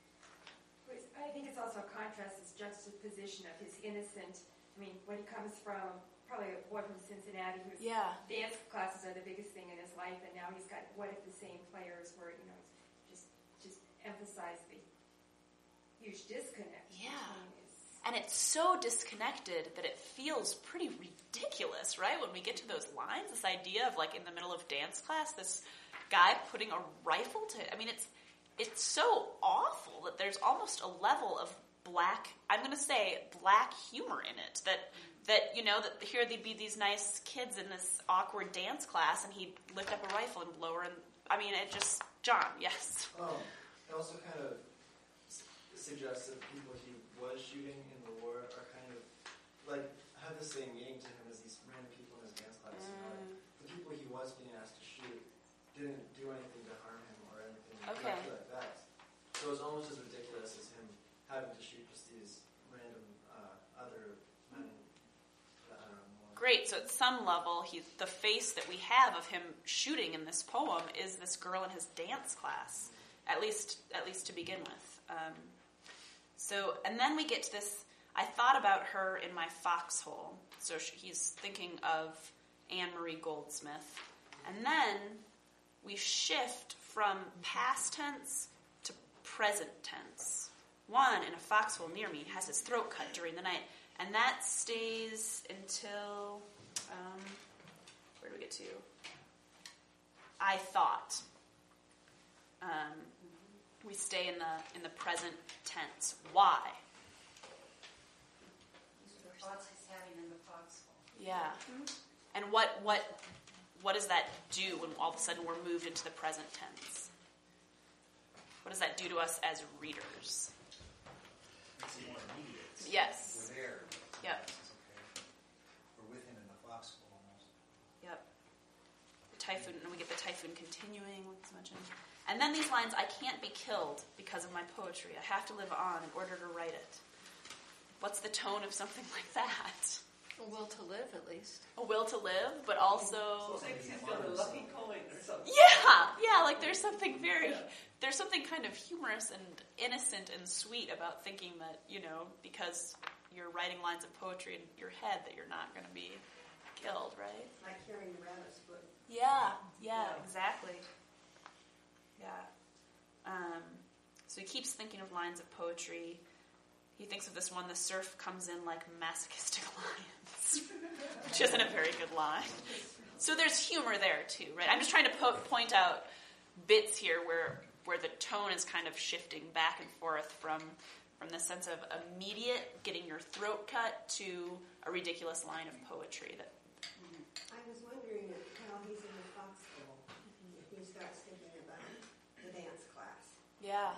I think it's also a contrast, this juxtaposition of his innocent, I mean, when he comes from, probably a boy from Cincinnati whose Yeah. dance classes are the biggest thing in his life, and now he's got what if the same players were, you know, just just emphasize the huge disconnect Yeah. between his... And it's so disconnected that it feels pretty ridiculous, right? When we get to those lines, this idea of like in the middle of dance class, this guy putting a rifle to, I mean, it's it's so awful that there's almost a level of black, I'm going to say black humor in it. That, that you know, that here they'd be these nice kids in this awkward dance class and he'd lift up a rifle and blow her. And I mean, it just, John, yes. Um, it also kind of s- suggests that the people he was shooting in the war are kind of, like, have the same meaning to him as these random people in his dance class. Mm. You know, like, the people he was being asked to shoot didn't do anything to harm him or anything Okay. like that. So it's almost as ridiculous as him having to shoot just these random uh, other men that I don't know. Great. So at some level, he, the face that we have of him shooting in this poem is this girl in his dance class, at least at least to begin with. Um, so, and then we get to this. I thought about her in my foxhole. So she, he's thinking of Anne Marie Goldsmith, and then we shift from past tense to present tense. One in a foxhole near me has his throat cut during the night. And that stays until, um, where do we get to? I thought. Um, we stay in the in the present tense. Why? These are the thoughts he's having in the foxhole. Yeah. And what what what does that do when all of a sudden we're moved into the present tense? What does that do to us as readers? It's more immediate. Yes. We're there. Yep. It's okay. We're with him in the foxhole almost. Yep. The typhoon, and we get the typhoon continuing, let's mention. And then these lines, I can't be killed because of my poetry. I have to live on in order to write it. What's the tone of something like that? A will to live, at least. A will to live, but also... So thinks he's got a lucky coin or something. Yeah! Yeah, like there's something very... There's something kind of humorous and innocent and sweet about thinking that, you know, because you're writing lines of poetry in your head that you're not going to be killed, right? Like carrying a rabbit's foot. Yeah, yeah, exactly. Yeah. Um, so he keeps thinking of lines of poetry. He thinks of this one, the surf comes in like masochistic lions, which isn't a very good line. So there's humor there too, right? I'm just trying to po- point out bits here where where the tone is kind of shifting back and forth from from the sense of immediate getting your throat cut to a ridiculous line of poetry that. I was wondering if while he's in the foxhole, if he starts thinking about the dance class. Yeah.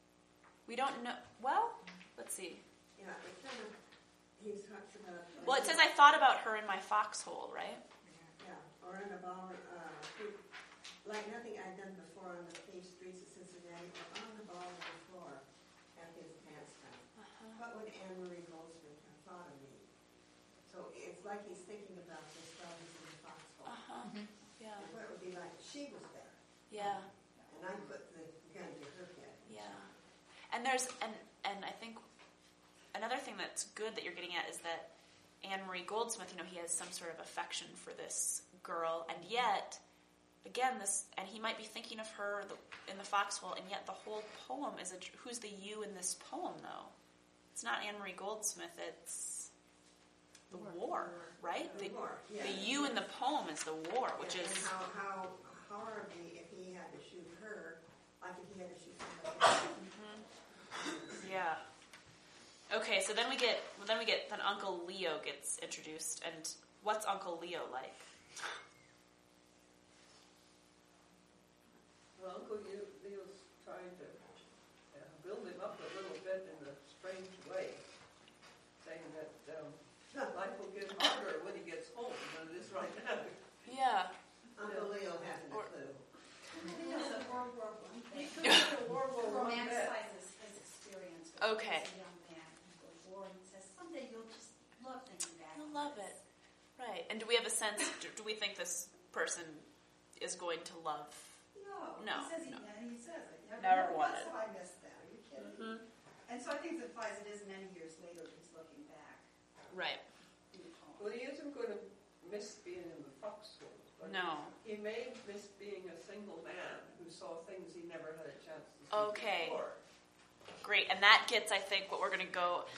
We don't know. Well, let's see. Yeah, it kind of, he talks about... Uh, Well, it says I thought about her in my foxhole, right? Yeah, or in a ball, uh, who, like nothing I'd done before on the paved streets of Cincinnati, or on the ball on the floor at his dance time. Uh-huh. What would Anne Marie Goldsmith have thought of me? So it's like he's thinking about this while he's in the foxhole. Uh-huh. Mm-hmm. Yeah. And what it would be like if she was there. Yeah. And I put the gun to her head. Yeah. And there's and and I think another thing that's good that you're getting at is that Anne Marie Goldsmith, you know, he has some sort of affection for this girl, and yet, again, this, and he might be thinking of her in the foxhole, and yet the whole poem is a, who's the you in this poem, though? It's not Anne Marie Goldsmith, it's the war, right? The, the war, yeah. The you in the poem is the war, which and, is... And how, how horribly, if he had to shoot her, like if he had to shoot somebody else. Mm-hmm. Yeah. Okay, so then we get, well, then we get, then Uncle Leo gets introduced, and what's Uncle Leo like? Well, Uncle Leo- Leo's trying to uh, build him up a little bit in a strange way, saying that um, life will get harder when he gets home than it is right now. Yeah. Uncle Leo hasn't a clue. He was a World War One He thing. could be a World War One vet. Romanticizes his experience when Okay. he was a young man in the war and says, someday you'll just love thinking back. I on love this." it. Right. And do we have a sense, do, do we think this person is going to love? No. No, He says he, no. he says it. Never, Never never wanted. once have I missed that. Are you kidding? Mhm. And so I think it implies it is many years later he's looking back. Right. in the poem. Well, he isn't going to miss being in the foxhole. But No. He may miss being a single man who saw things he never had a chance to see Okay. before. Great. And that gets, I think, what we're going to go,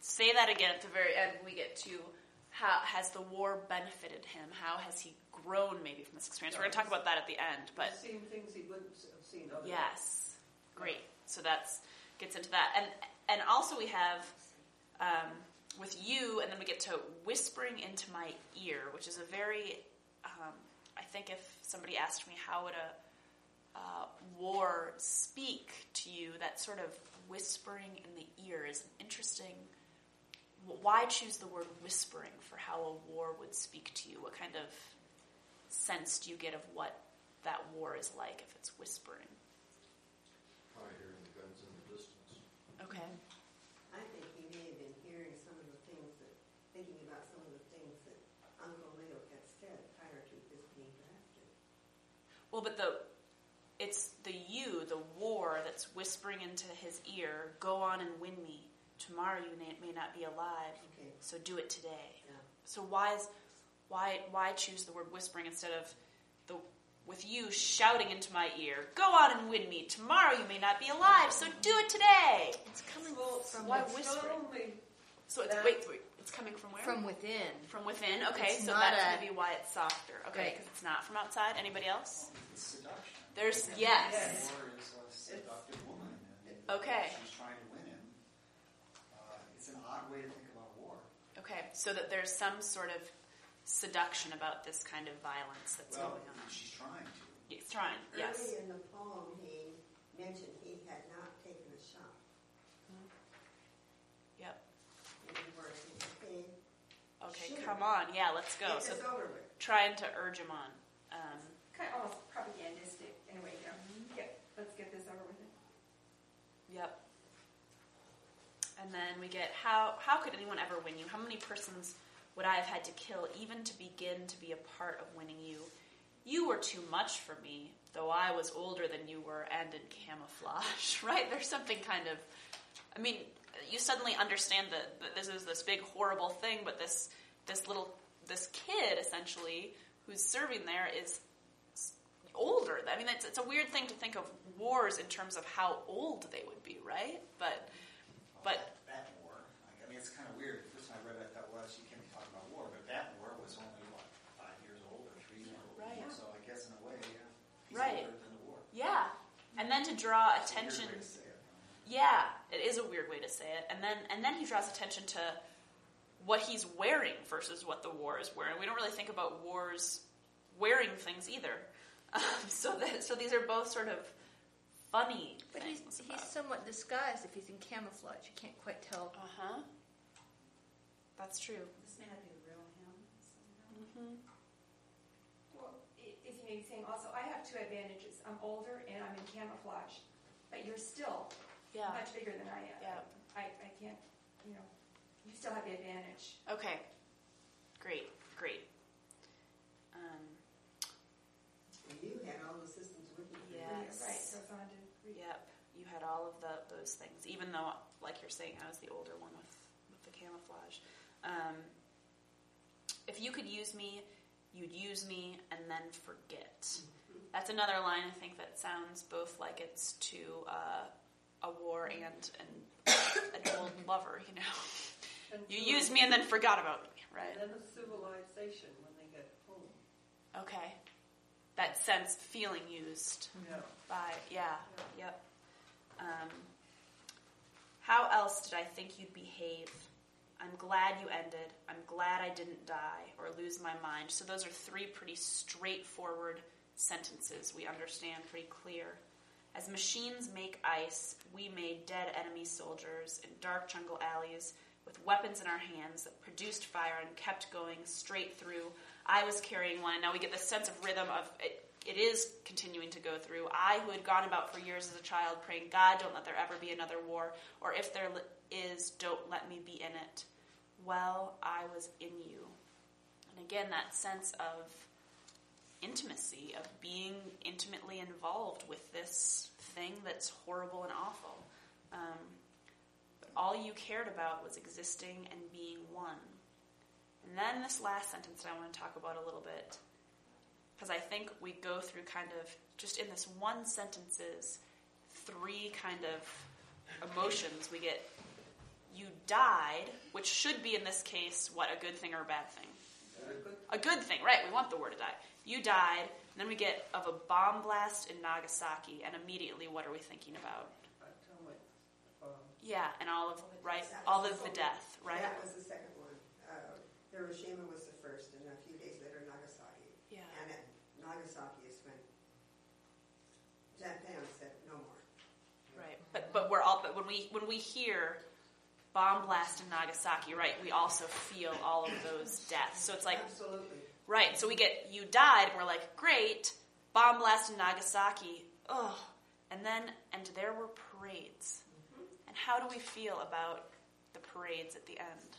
say that again at the very end. We get to how has the war benefited him? How has he grown maybe from this experience? We're going to talk about that at the end. But He's seen things he wouldn't have seen otherwise. yes, great. So that's gets into that, and and also we have um, with you, and then we get to whispering into my ear, which is a very. Um, I think if somebody asked me how would a uh, war speak to you, that sort of whispering in the ear is an interesting. Why choose the word whispering for how a war would speak to you? What kind of sense do you get of what that war is like if it's whispering? Probably hearing the guns in the distance. Okay. I think he may have been hearing some of the things that, thinking about some of the things that Uncle Leo had said prior to his being drafted. Well, but the it's the you, the war, that's whispering into his ear, go on and win me. Tomorrow you may, may not be alive, okay. So do it today. Yeah. So why is why why choose the word whispering instead of the with you shouting into my ear, go on and win me. Tomorrow you may not be alive, so do it today. It's coming Well, from why it's whispering? not only So it's that- wait, wait, it's coming from where? from within. From within. Okay, It's so not that's a- maybe why it's softer. Okay, Right. because it's not from outside. Anybody else? It's seduction. There's Yes. yes. War is a seductive woman. And Okay. She's trying to win him. Uh, it's an odd way to think about war. Okay, so that there's some sort of seduction about this kind of violence that's Well, going on. she's trying to. It's trying, yes. Early in the poem, he mentioned he had not taken a shot. Yep. And we were saying, Okay, Sure. come on. Yeah, let's go. Get So this over with. trying to urge him on. Um, Kind of almost propagandistic in a way, you know. Get, let's get this over with it. yep. And then we get how how could anyone ever win you? How many persons would I have had to kill even to begin to be a part of winning you? You were too much for me, though I was older than you were and in camouflage, right? There's something kind of, I mean, you suddenly understand that, that this is this big horrible thing, but this this little, this kid essentially who's serving there is older. I mean, it's, it's a weird thing to think of wars in terms of how old they would be, right? But, but That war, like, I mean, it's kind of weird. The first time I read it, I thought, well, she can't be talking about war, but that war was only, what, five years old or three years old? Right. So I guess in a way, yeah, he's Right. older than the war. yeah. And then to draw It's a weird attention. way to say it. Yeah, it is a weird way to say it. And then and then he draws attention to what he's wearing versus what the war is wearing. We don't really think about wars wearing things either. Um, so that, so these are both sort of funny But he's, things. he's somewhat disguised if he's in camouflage. You can't quite tell. Uh huh. That's true. This may not be the real him. Mm-hmm. Well, i- is he maybe saying also, I have two advantages. I'm older and I'm in camouflage, but you're still Yeah. much bigger than I am. Yeah. I, I can't, you know, you still have the advantage. Okay. Great. Great. Um, And you had all the systems with you. Yes. Right, goes on to read. Yep. You had all of the those things, even though, like you're saying, I was the older one with, with the camouflage. Um, if you could use me, you'd use me and then forget. That's another line I think that sounds both like it's to uh, a war and an, an old lover, you know. And You so- used me and then forgot about me, right? And then a civilization when they get home. Okay. That sense, feeling used Yeah. by, yeah, yep. Um, how else did I think you'd behave? I'm glad you ended. I'm glad I didn't die or lose my mind. So those are three pretty straightforward sentences we understand pretty clear. As machines make ice, we made dead enemy soldiers in dark jungle alleys with weapons in our hands that produced fire and kept going straight through. I was carrying one. Now we get this sense of rhythm of it, it is continuing to go through. I, who had gone about for years as a child, praying, God, don't let there ever be another war, or if there is, don't let me be in it. Well, I was in you. And again, that sense of intimacy, of being intimately involved with this thing that's horrible and awful. Um, but all you cared about was existing and being one. And then this last sentence that I want to talk about a little bit, because I think we go through kind of, just in this one sentences, three kind of emotions. We get, you died, which should be in this case, what, a good thing or a bad thing? A good thing, right? We want the war to die. You died, and then we get of a bomb blast in Nagasaki, and immediately what are we thinking about? Yeah, and all of, right, all of the death, right? That was the second one. Uh, Hiroshima was the first, and a few days later Nagasaki. Yeah. And at Nagasaki is when Japan said no more. Right, but but we're all but when we when we hear bomb blast in Nagasaki, right, we also feel all of those deaths. So it's like absolutely right. So we get you died, and we're like, great, bomb blast in Nagasaki. Ugh, and then and there were parades. Mm-hmm. And how do we feel about the parades at the end?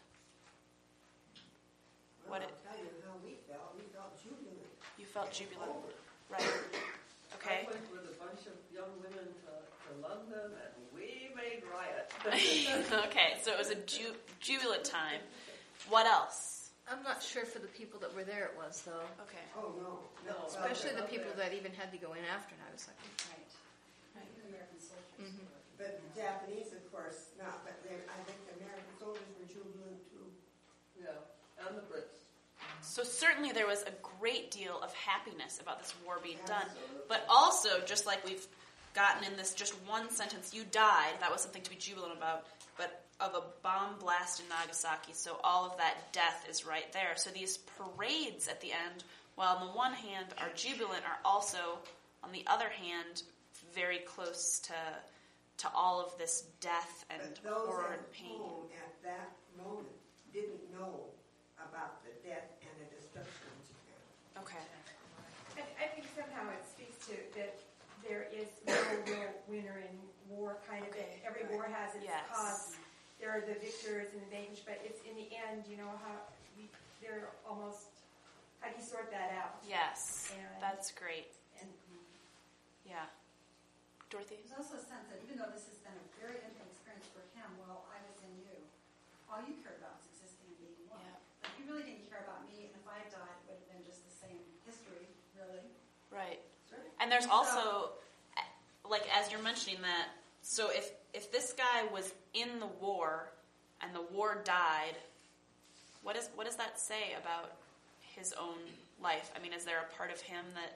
Well, What I'll it, tell you how we felt. We felt jubilant. you felt jubilant, right? Okay. I went with a bunch of young women to, to London, and we made riot. Okay, so it was a ju- jubilant time. What else? I'm not sure for the people that were there it was, though. Okay. Oh, no. No, Especially the not people there. that even had to go in after Nagasaki. Right. Right. Even American soldiers. Mhm. were- But the Japanese, of course, not. But they, I think the American soldiers were jubilant too. Yeah, and the Brits. So certainly there was a great deal of happiness about this war being done. Absolutely. But also, just like we've gotten in this just one sentence, you died, that was something to be jubilant about, but of a bomb blast in Nagasaki, so all of that death is right there. So these parades at the end, while on the one hand are jubilant, are also, on the other hand, very close to to all of this death and But those horror at and pain. home at that moment didn't know about the death and the destruction of Japan. Okay. And I think somehow it speaks to that there is no real winner in war, kind of. Okay. Every war has its Yes. cause. There are the victors and the vanquished, but it's in the end, you know, how we, they're almost, how do you sort that out? Yes, And- that's great. And Yeah. Dorothy? There's also a sense that even though this has been a very intimate experience for him while I was in you, all you cared about was existing and being one. Yeah. Like, you really didn't care about me, and if I died, it would have been just the same history, really. Right. Sure. And there's So- also, like, as you're mentioning that, so if, if this guy was in the war and the war died, what is what does that say about his own life? I mean, is there a part of him that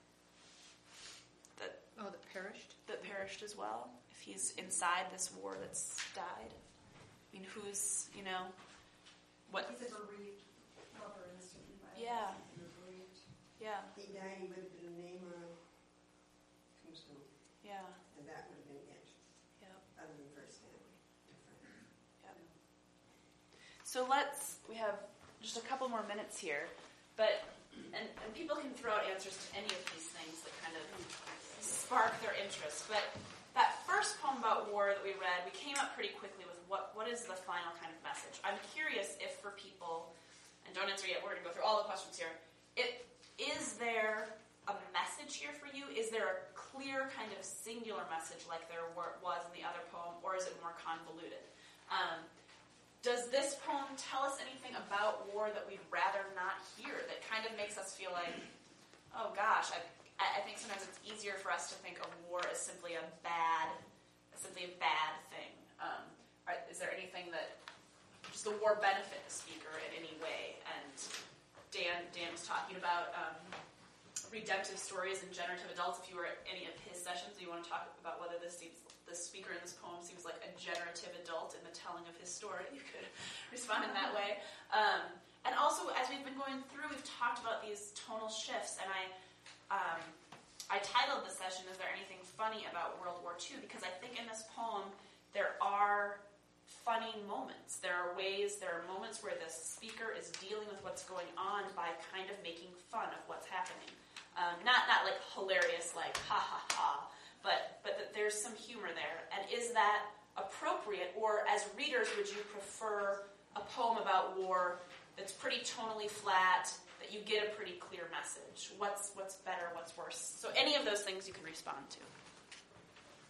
that Oh, that perished? that perished as well? If he's inside this war that's died? I mean, who's, you know, what? He's a bereaved lover in a certain way. Yeah. He's bereaved. Yeah, He died, he would have been a name on a tombstone, yeah, and that would have been it, yeah. other than first family. Different. So let's, we have just a couple more minutes here, but, and, and people can throw out answers to any of these things that kind of spark their interest, but that first poem about war that we read, we came up pretty quickly with what, what is the final kind of message. I'm curious if for people, and don't answer yet, we're going to go through all the questions here, it, is there a message here for you? Is there a clear kind of singular message like there were, was in the other poem, or is it more convoluted? Um, Does this poem tell us anything about war that we'd rather not hear, that kind of makes us feel like, oh gosh, I, I think sometimes it's easier for us to think of war as simply a bad, simply a bad thing. Um, are, is there anything that, does the war benefit the speaker in any way? And Dan, Dan was talking about um, redemptive stories and generative adults. If you were at any of his sessions, you want to talk about whether this seems, the speaker in this poem seems like a generative adult in the telling of his story. You could respond in that way. Um, and also, as we've been going through, we've talked about these tonal shifts, and I um, I titled the session, Is There Anything Funny About World War Two? Because I think in this poem, there are funny moments. There are ways, there are moments where the speaker is dealing with what's going on by kind of making fun of what's happening. Um, not, not like hilarious, like ha ha ha, but but that there's some humor there. And is that appropriate, or as readers, would you prefer a poem about war that's pretty tonally flat, that you get a pretty clear message? What's what's better, what's worse? So any of those things you can respond to.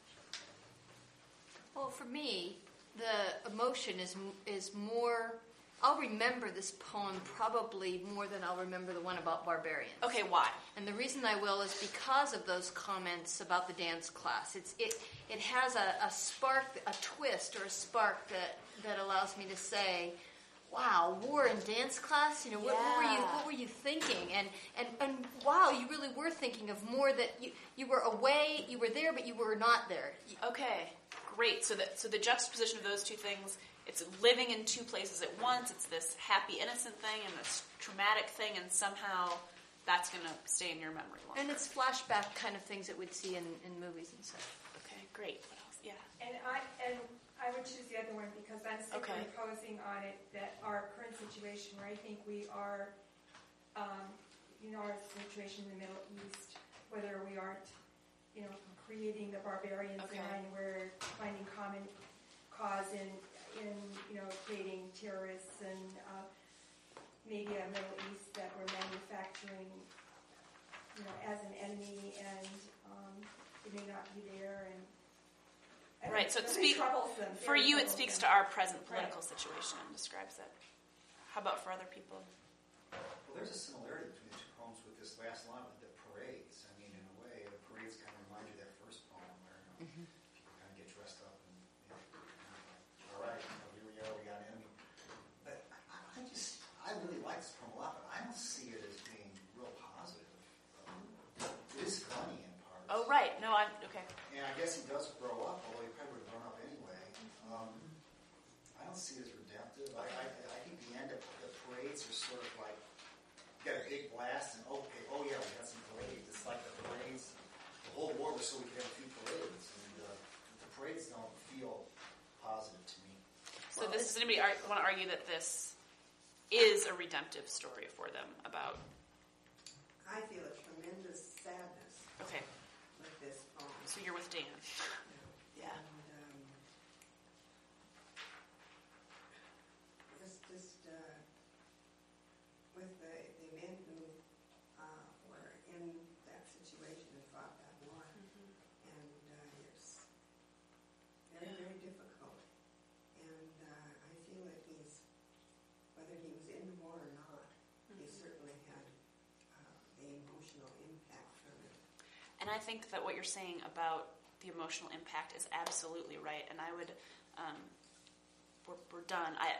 Well, for me, the emotion is is more I'll remember this poem probably more than I'll remember the one about barbarians. Okay, why? And the reason I will is because of those comments about the dance class. It's it it has a, a spark, a twist, or a spark that, that allows me to say, wow, war and dance class? You know, what, what were you what were you thinking? And, and and wow, you really were thinking of more that you you were away, you were there, but you were not there. Okay, great. So the so the juxtaposition of those two things. It's living in two places at once. It's this happy, innocent thing and this traumatic thing, and somehow that's going to stay in your memory longer. And it's flashback kind of things that we'd see in, in movies and stuff. Okay, great. What else? Yeah. And I and I would choose the other one because I'm superimposing okay. on it that our current situation, where I think we are, um, you know, our situation in the Middle East, whether we aren't, you know, creating the barbarians okay. and we're finding common cause in. in, you know, creating terrorists and uh, maybe a Middle East that we're manufacturing, you know, as an enemy, and um, it may not be there. And, and right, so it speaks for you. It speaks to our present political right. situation and describes it. How about for other people? Well, there's a similarity between the two poems with this last line with the parades. I mean, in a way, the parades kind of remind you of that first poem where you know, mm-hmm. people kind of get dressed up and. You know, all right, you know, here we are, we got an enemy. But I, I just, I really like this poem a lot, but I don't see it as being real positive. Um, it is funny in parts. Oh, right. No, I'm, okay. And I guess he does grow up, although he probably would have grown up anyway. Um, I don't see it as redemptive. I, I, I think the end of the parades are sort of like, you got a big blast, and okay, oh yeah, we got some parades. It's like the parades, the whole war was so we could have a few parades. And uh, the parades don't feel positive to me. So well, this, does anybody ar- want to argue that this is a redemptive story for them about? I feel a tremendous sadness. Okay. With this poem. So you're with Dan. Yeah. And, um, just, just uh, with the, the men who uh, were in that situation and fought that war, mm-hmm. and uh, it's very, yeah. very difficult. And uh, I feel that he's, whether he was in the war or not, mm-hmm. he certainly had uh, the emotional impact from it. And I think that what you're saying about the emotional impact is absolutely right. And I would, um, we're, we're done. I,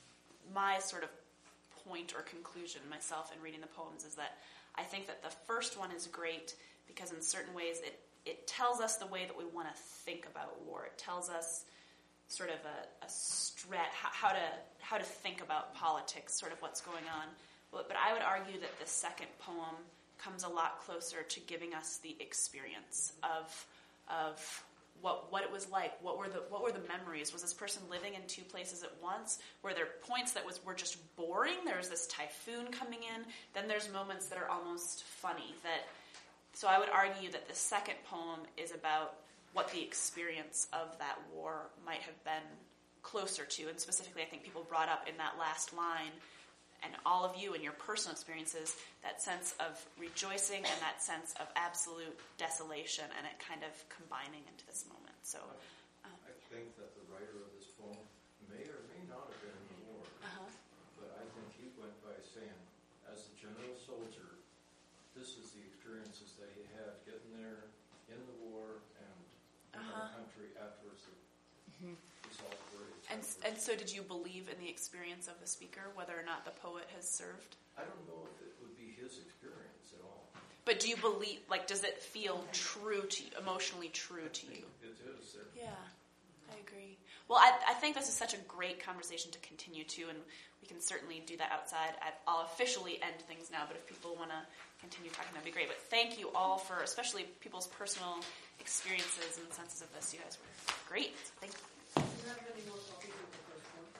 my sort of point or conclusion myself in reading the poems is that I think that the first one is great because in certain ways it, it tells us the way that we want to think about war. It tells us sort of a, a strat, how to how to think about politics, sort of what's going on. But, but I would argue that the second poem comes a lot closer to giving us the experience of of what what it was like. What were the what were the memories? Was this person living in two places at once? Were there points that was were just boring? There was this typhoon coming in. Then there's moments that are almost funny. That so I would argue that the second poem is about what the experience of that war might have been closer to, and specifically, I think people brought up in that last line. And all of you in your personal experiences, that sense of rejoicing and that sense of absolute desolation, and it kind of combining into this moment. So, um, I think that the writer of this poem may or may not have been in the war, uh-huh. but I think he went by saying, as a general soldier, this is the experiences that he had getting there in the war and in uh-huh. our country afterwards. Mm-hmm. And, and so did you believe in the experience of the speaker, whether or not the poet has served? I don't know if it would be his experience at all. But do you believe, like, does it feel true to you, emotionally true to you? It is. Yeah, I agree. Well, I, I think this is such a great conversation to continue to, and we can certainly do that outside. I'll officially end things now, but if people want to continue talking, that'd be great. But thank you all for, especially people's personal experiences and senses of this. You guys were great. Thank you. Do you have any more coffee?